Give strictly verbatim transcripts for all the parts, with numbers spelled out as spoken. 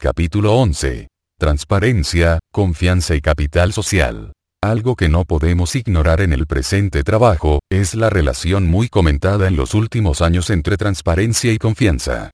Capítulo once. Transparencia, confianza y capital social. Algo que no podemos ignorar en el presente trabajo, es la relación muy comentada en los últimos años entre transparencia y confianza.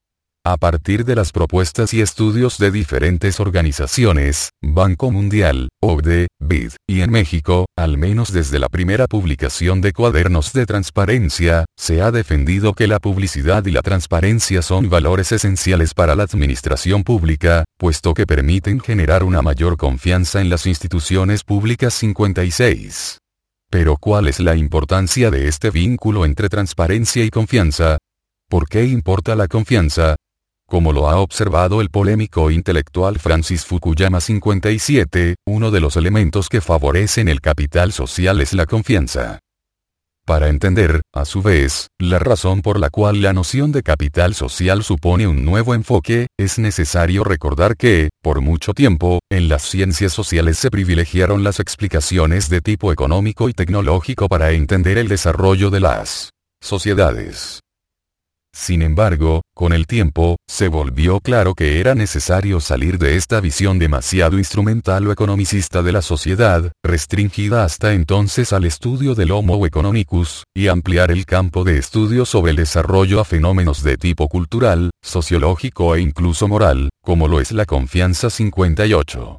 A partir de las propuestas y estudios de diferentes organizaciones, Banco Mundial, O C D E, B I D, y en México, al menos desde la primera publicación de Cuadernos de Transparencia, se ha defendido que la publicidad y la transparencia son valores esenciales para la administración pública, puesto que permiten generar una mayor confianza en las instituciones públicas. cincuenta y seis. Pero ¿cuál es la importancia de este vínculo entre transparencia y confianza? ¿Por qué importa la confianza? Como lo ha observado el polémico intelectual Francis Fukuyama. cincuenta y siete, uno de los elementos que favorecen el capital social es la confianza. Para entender, a su vez, la razón por la cual la noción de capital social supone un nuevo enfoque, es necesario recordar que, por mucho tiempo, en las ciencias sociales se privilegiaron las explicaciones de tipo económico y tecnológico para entender el desarrollo de las sociedades. Sin embargo, con el tiempo, se volvió claro que era necesario salir de esta visión demasiado instrumental o economicista de la sociedad, restringida hasta entonces al estudio del Homo economicus, y ampliar el campo de estudio sobre el desarrollo a fenómenos de tipo cultural, sociológico e incluso moral, como lo es la confianza. cincuenta y ocho.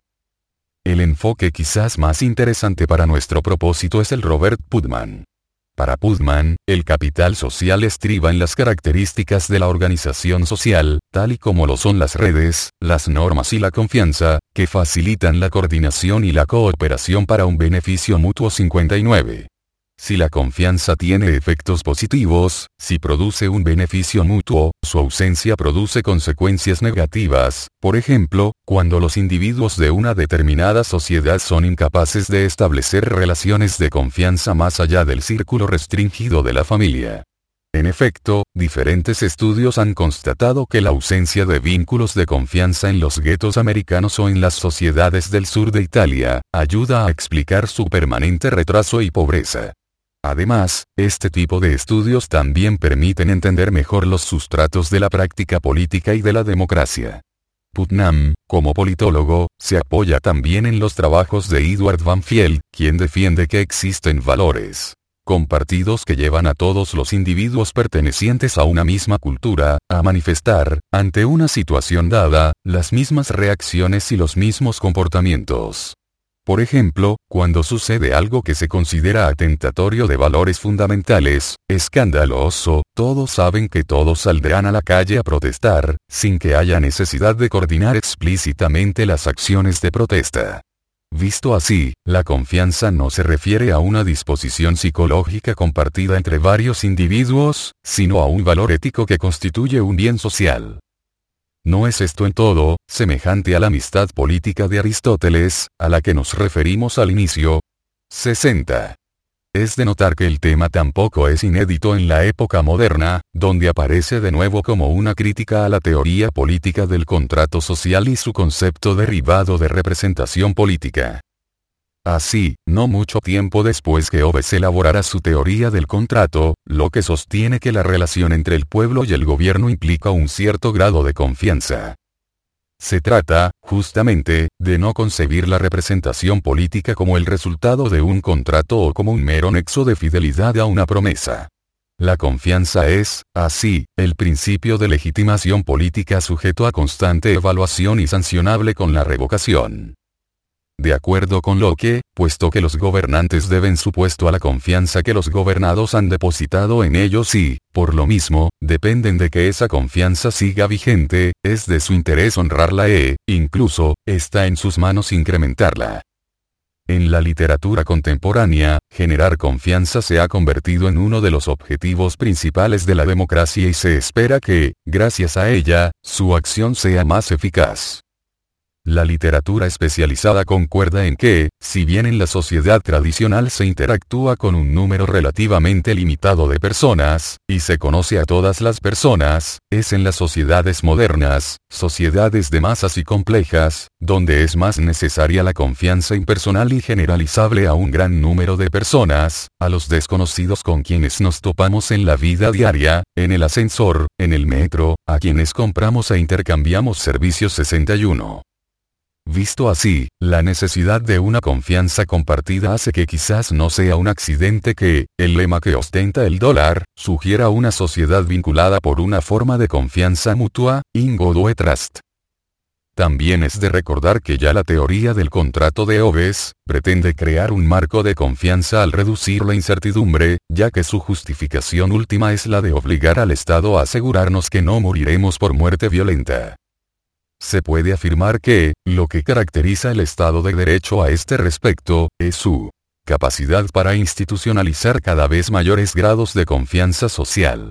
El enfoque quizás más interesante para nuestro propósito es el Robert Putnam. Para Putnam, el capital social estriba en las características de la organización social, tal y como lo son las redes, las normas y la confianza, que facilitan la coordinación y la cooperación para un beneficio mutuo. cincuenta y nueve. Si la confianza tiene efectos positivos, si produce un beneficio mutuo, su ausencia produce consecuencias negativas, por ejemplo, cuando los individuos de una determinada sociedad son incapaces de establecer relaciones de confianza más allá del círculo restringido de la familia. En efecto, diferentes estudios han constatado que la ausencia de vínculos de confianza en los guetos americanos o en las sociedades del sur de Italia, ayuda a explicar su permanente retraso y pobreza. Además, este tipo de estudios también permiten entender mejor los sustratos de la práctica política y de la democracia. Putnam, como politólogo, se apoya también en los trabajos de Edward Banfield, quien defiende que existen valores compartidos que llevan a todos los individuos pertenecientes a una misma cultura, a manifestar, ante una situación dada, las mismas reacciones y los mismos comportamientos. Por ejemplo, cuando sucede algo que se considera atentatorio de valores fundamentales, escandaloso, todos saben que todos saldrán a la calle a protestar, sin que haya necesidad de coordinar explícitamente las acciones de protesta. Visto así, la confianza no se refiere a una disposición psicológica compartida entre varios individuos, sino a un valor ético que constituye un bien social. ¿No es esto en todo, semejante a la amistad política de Aristóteles, a la que nos referimos al inicio? sesenta. Es de notar que el tema tampoco es inédito en la época moderna, donde aparece de nuevo como una crítica a la teoría política del contrato social y su concepto derivado de representación política. Así, no mucho tiempo después que Hobbes elaborara su teoría del contrato, Locke sostiene que la relación entre el pueblo y el gobierno implica un cierto grado de confianza. Se trata, justamente, de no concebir la representación política como el resultado de un contrato o como un mero nexo de fidelidad a una promesa. La confianza es, así, el principio de legitimación política sujeto a constante evaluación y sancionable con la revocación. De acuerdo con Locke, puesto que los gobernantes deben su puesto a la confianza que los gobernados han depositado en ellos y, por lo mismo, dependen de que esa confianza siga vigente, es de su interés honrarla e, incluso, está en sus manos incrementarla. En la literatura contemporánea, generar confianza se ha convertido en uno de los objetivos principales de la democracia y se espera que, gracias a ella, su acción sea más eficaz. La literatura especializada concuerda en que, si bien en la sociedad tradicional se interactúa con un número relativamente limitado de personas, y se conoce a todas las personas, es en las sociedades modernas, sociedades de masas y complejas, donde es más necesaria la confianza impersonal y generalizable a un gran número de personas, a los desconocidos con quienes nos topamos en la vida diaria, en el ascensor, en el metro, a quienes compramos e intercambiamos servicios sesenta y uno. Visto así, la necesidad de una confianza compartida hace que quizás no sea un accidente que, el lema que ostenta el dólar, sugiera una sociedad vinculada por una forma de confianza mutua, in God we trust. También es de recordar que ya la teoría del contrato de Hobbes, pretende crear un marco de confianza al reducir la incertidumbre, ya que su justificación última es la de obligar al Estado a asegurarnos que no moriremos por muerte violenta. Se puede afirmar que, lo que caracteriza el Estado de Derecho a este respecto, es su capacidad para institucionalizar cada vez mayores grados de confianza social.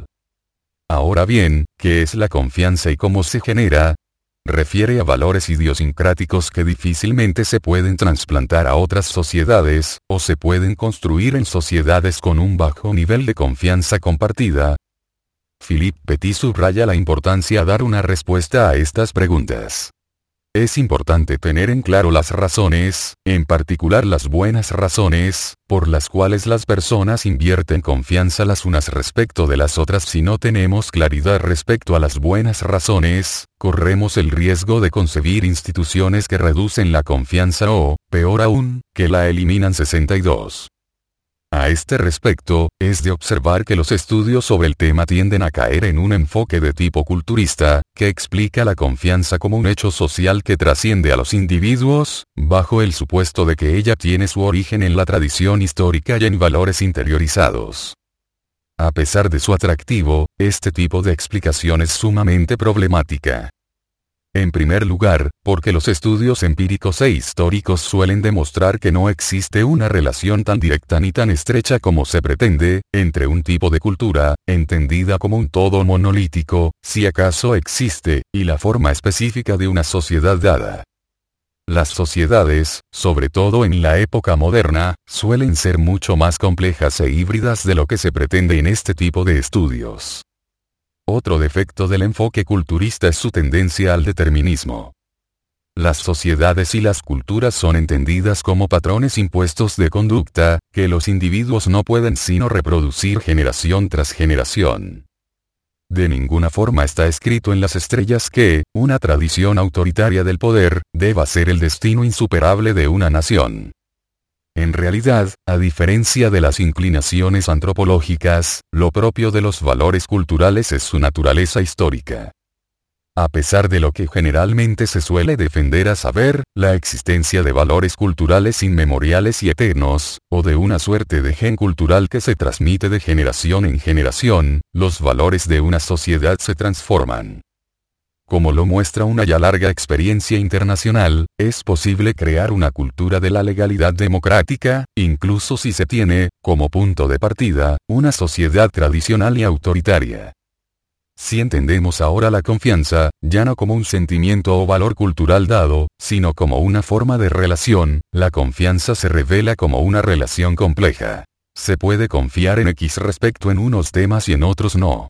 Ahora bien, ¿qué es la confianza y cómo se genera? Refiere a valores idiosincráticos que difícilmente se pueden trasplantar a otras sociedades, o se pueden construir en sociedades con un bajo nivel de confianza compartida. Philippe Petit subraya la importancia de dar una respuesta a estas preguntas. Es importante tener en claro las razones, en particular las buenas razones, por las cuales las personas invierten confianza las unas respecto de las otras. Si no tenemos claridad respecto a las buenas razones, corremos el riesgo de concebir instituciones que reducen la confianza o, peor aún, que la eliminan. sesenta y dos. A este respecto, es de observar que los estudios sobre el tema tienden a caer en un enfoque de tipo culturista, que explica la confianza como un hecho social que trasciende a los individuos, bajo el supuesto de que ella tiene su origen en la tradición histórica y en valores interiorizados. A pesar de su atractivo, este tipo de explicación es sumamente problemática. En primer lugar, porque los estudios empíricos e históricos suelen demostrar que no existe una relación tan directa ni tan estrecha como se pretende, entre un tipo de cultura, entendida como un todo monolítico, si acaso existe, y la forma específica de una sociedad dada. Las sociedades, sobre todo en la época moderna, suelen ser mucho más complejas e híbridas de lo que se pretende en este tipo de estudios. Otro defecto del enfoque culturista es su tendencia al determinismo. Las sociedades y las culturas son entendidas como patrones impuestos de conducta, que los individuos no pueden sino reproducir generación tras generación. De ninguna forma está escrito en las estrellas que, una tradición autoritaria del poder, deba ser el destino insuperable de una nación. En realidad, a diferencia de las inclinaciones antropológicas, lo propio de los valores culturales es su naturaleza histórica. A pesar de lo que generalmente se suele defender, a saber, la existencia de valores culturales inmemoriales y eternos, o de una suerte de gen cultural que se transmite de generación en generación, los valores de una sociedad se transforman. Como lo muestra una ya larga experiencia internacional, es posible crear una cultura de la legalidad democrática, incluso si se tiene, como punto de partida, una sociedad tradicional y autoritaria. Si entendemos ahora la confianza, ya no como un sentimiento o valor cultural dado, sino como una forma de relación, la confianza se revela como una relación compleja. Se puede confiar en X respecto en unos temas y en otros no.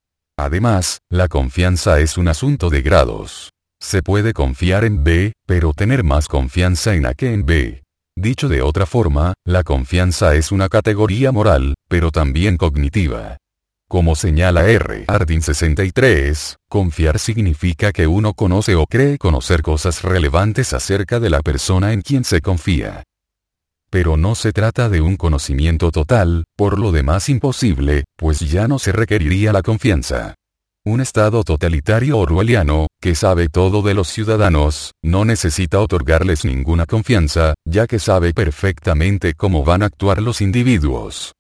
Además, la confianza es un asunto de grados. Se puede confiar en B, pero tener más confianza en A que en B. Dicho de otra forma, la confianza es una categoría moral, pero también cognitiva. Como señala R. Harding sesenta y tres, confiar significa que uno conoce o cree conocer cosas relevantes acerca de la persona en quien se confía. Pero no se trata de un conocimiento total, por lo demás imposible, pues ya no se requeriría la confianza. Un estado totalitario orwelliano, que sabe todo de los ciudadanos, no necesita otorgarles ninguna confianza, ya que sabe perfectamente cómo van a actuar los individuos.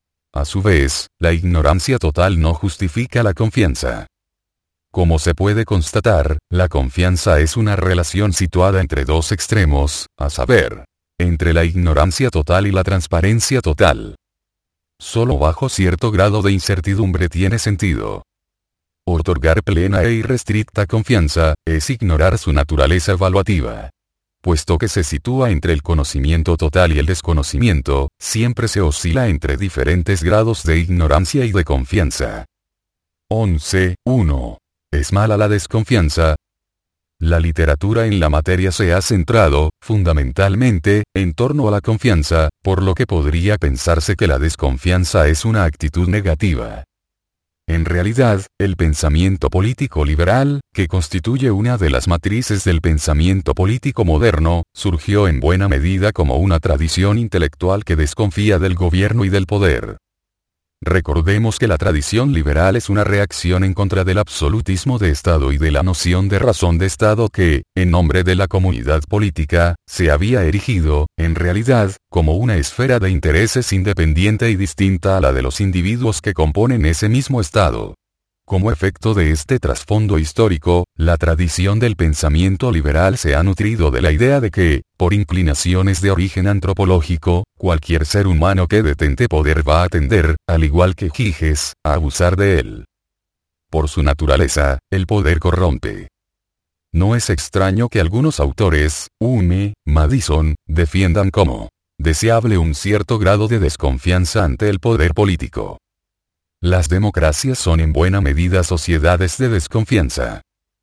A su vez, la ignorancia total no justifica la confianza. Como se puede constatar, la confianza es una relación situada entre dos extremos, a saber, entre la ignorancia total y la transparencia total. Solo bajo cierto grado de incertidumbre tiene sentido. Otorgar plena e irrestricta confianza, es ignorar su naturaleza evaluativa. Puesto que se sitúa entre el conocimiento total y el desconocimiento, siempre se oscila entre diferentes grados de ignorancia y de confianza. once punto uno. ¿Es mala la desconfianza? La literatura en la materia se ha centrado, fundamentalmente, en torno a la confianza, por lo que podría pensarse que la desconfianza es una actitud negativa. En realidad, el pensamiento político liberal, que constituye una de las matrices del pensamiento político moderno, surgió en buena medida como una tradición intelectual que desconfía del gobierno y del poder. Recordemos que la tradición liberal es una reacción en contra del absolutismo de Estado y de la noción de razón de Estado que, en nombre de la comunidad política, se había erigido, en realidad, como una esfera de intereses independiente y distinta a la de los individuos que componen ese mismo Estado. Como efecto de este trasfondo histórico, la tradición del pensamiento liberal se ha nutrido de la idea de que, por inclinaciones de origen antropológico, cualquier ser humano que detente poder va a tender, al igual que Giges, a abusar de él. Por su naturaleza, el poder corrompe. No es extraño que algunos autores, Hume, Madison, defiendan como deseable un cierto grado de desconfianza ante el poder político. Las democracias son en buena medida sociedades de desconfianza.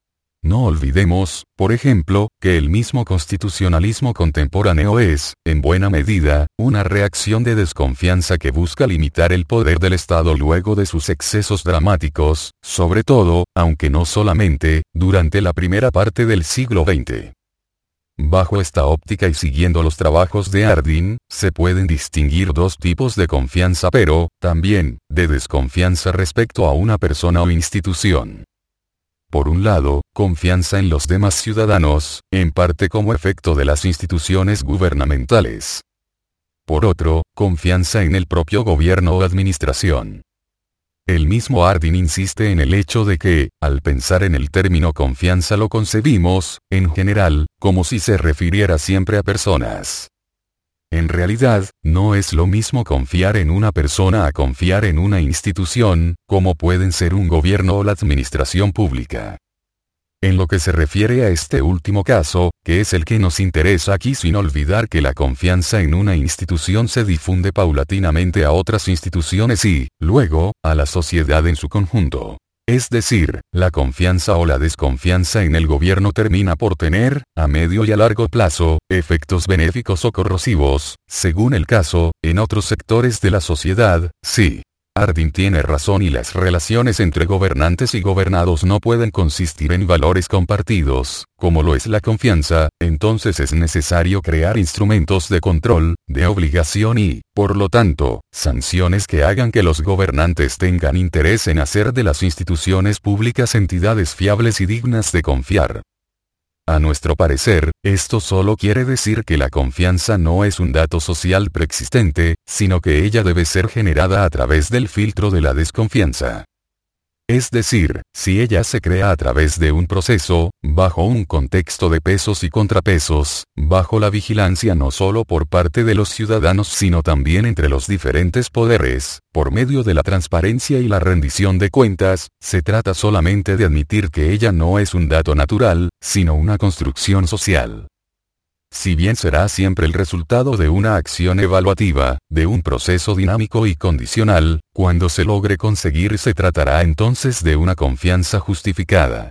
No olvidemos, por ejemplo, que el mismo constitucionalismo contemporáneo es, en buena medida, una reacción de desconfianza que busca limitar el poder del Estado luego de sus excesos dramáticos, sobre todo, aunque no solamente, durante la primera parte del siglo veinte. Bajo esta óptica y siguiendo los trabajos de Harding, se pueden distinguir dos tipos de confianza pero, también, de desconfianza respecto a una persona o institución. Por un lado, confianza en los demás ciudadanos, en parte como efecto de las instituciones gubernamentales. Por otro, confianza en el propio gobierno o administración. El mismo Harding insiste en el hecho de que, al pensar en el término confianza lo concebimos, en general, como si se refiriera siempre a personas. En realidad, no es lo mismo confiar en una persona a confiar en una institución, como pueden ser un gobierno o la administración pública. En lo que se refiere a este último caso, que es el que nos interesa aquí sin olvidar que la confianza en una institución se difunde paulatinamente a otras instituciones y, luego, a la sociedad en su conjunto. Es decir, la confianza o la desconfianza en el gobierno termina por tener, a medio y a largo plazo, efectos benéficos o corrosivos, según el caso, en otros sectores de la sociedad, sí. Harding tiene razón y las relaciones entre gobernantes y gobernados no pueden consistir en valores compartidos, como lo es la confianza, entonces es necesario crear instrumentos de control, de obligación y, por lo tanto, sanciones que hagan que los gobernantes tengan interés en hacer de las instituciones públicas entidades fiables y dignas de confiar. A nuestro parecer, esto solo quiere decir que la confianza no es un dato social preexistente, sino que ella debe ser generada a través del filtro de la desconfianza. Es decir, si ella se crea a través de un proceso, bajo un contexto de pesos y contrapesos, bajo la vigilancia no solo por parte de los ciudadanos sino también entre los diferentes poderes, por medio de la transparencia y la rendición de cuentas, se trata solamente de admitir que ella no es un dato natural, sino una construcción social. Si bien será siempre el resultado de una acción evaluativa, de un proceso dinámico y condicional, cuando se logre conseguir se tratará entonces de una confianza justificada.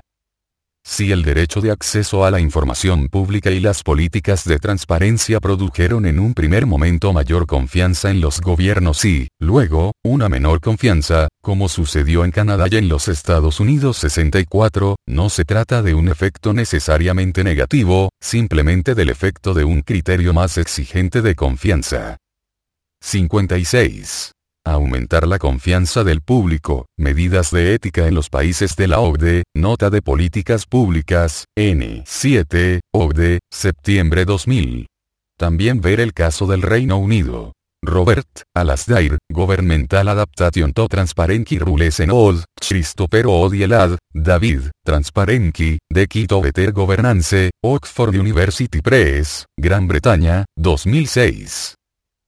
Si el derecho de acceso a la información pública y las políticas de transparencia produjeron en un primer momento mayor confianza en los gobiernos y, luego, una menor confianza, como sucedió en Canadá y en los Estados Unidos sesenta y cuatro, no se trata de un efecto necesariamente negativo, simplemente del efecto de un criterio más exigente de confianza. cincuenta y seis. Aumentar la confianza del público, medidas de ética en los países de la O C D E, Nota de Políticas Públicas, N siete, O C D E, septiembre dos mil. También ver el caso del Reino Unido. Robert, Alasdair, Governmental Adaptation to Transparency Rules and Oath, Christopher Odielad, David, Transparency, The Key to Better Governance, Oxford University Press, Gran Bretaña, dos mil seis.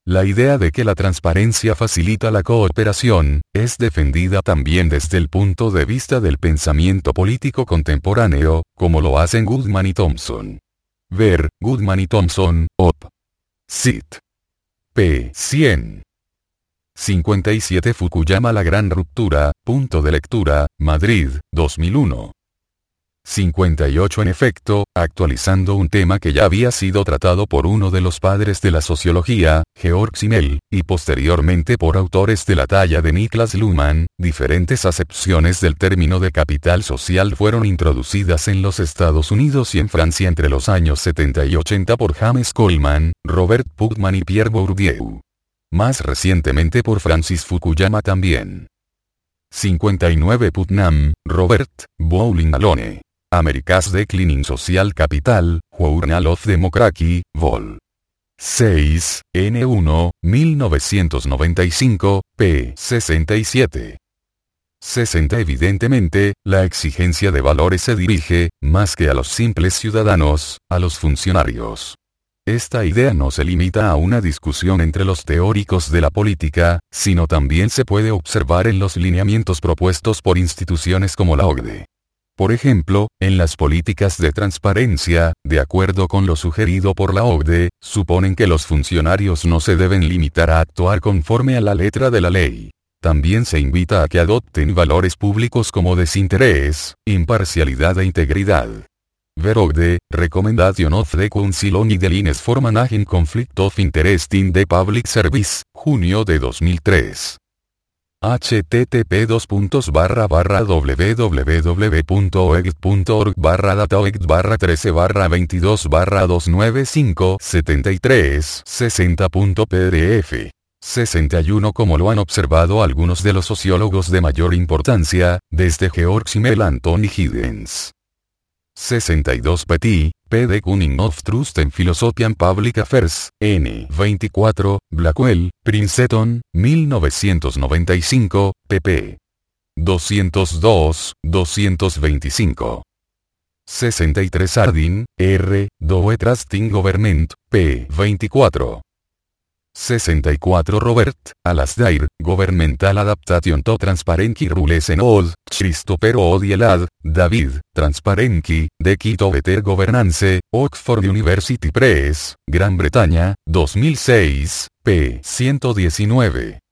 La idea de que la transparencia facilita la cooperación, es defendida también desde el punto de vista del pensamiento político contemporáneo, como lo hacen Goodman y Thompson. Ver, Goodman y Thompson, op. Cit. P. cien. cincuenta y siete Fukuyama La gran ruptura, punto de lectura, Madrid, dos mil uno. cincuenta y ocho En efecto, actualizando un tema que ya había sido tratado por uno de los padres de la sociología, Georg Simmel, y posteriormente por autores de la talla de Niklas Luhmann, diferentes acepciones del término de capital social fueron introducidas en los Estados Unidos y en Francia entre los años setenta y ochenta por James Coleman, Robert Putnam y Pierre Bourdieu. Más recientemente por Francis Fukuyama también. cincuenta y nueve Putnam, Robert, Bowling Alone. America's Declining Social Capital, Journal of Democracy, vol. seis, N uno, mil novecientos noventa y cinco, p. sesenta y siete. sesenta Evidentemente, la exigencia de valores se dirige, más que a los simples ciudadanos, a los funcionarios. Esta idea no se limita a una discusión entre los teóricos de la política, sino también se puede observar en los lineamientos propuestos por instituciones como la O C D E. Por ejemplo, en las políticas de transparencia, de acuerdo con lo sugerido por la O C D E, suponen que los funcionarios no se deben limitar a actuar conforme a la letra de la ley. También se invita a que adopten valores públicos como desinterés, imparcialidad e integridad. Ver O C D E, Recommendation of the Council on Guidelines for Managing Conflict of Interest in the Public Service, junio de dos mil tres. http dos puntos barra barra www.oegd.org barra dataoegd barra trece barra veintidós barra doscientos noventa y cinco setenta y tres sesenta punto pdf. sesenta y uno Como lo han observado algunos de los sociólogos de mayor importancia, desde Georg Simmel a Anthony Giddens. sesenta y dos Petit, P. The Cunning of Trust and Philosophy and Public Affairs, N. veinticuatro, Blackwell, Princeton, mil novecientos noventa y cinco, pp. doscientos dos, doscientos veinticinco. sesenta y tres Harding, R. Doe Trusting Government, p. veinticuatro. sesenta y cuatro Robert, Alasdair, Governmental Adaptation to Transparency Rules and Old, Christopher Odielad, David, Transparency, The Key to Better Governance, Oxford University Press, Gran Bretaña, dos mil seis, p. ciento diecinueve.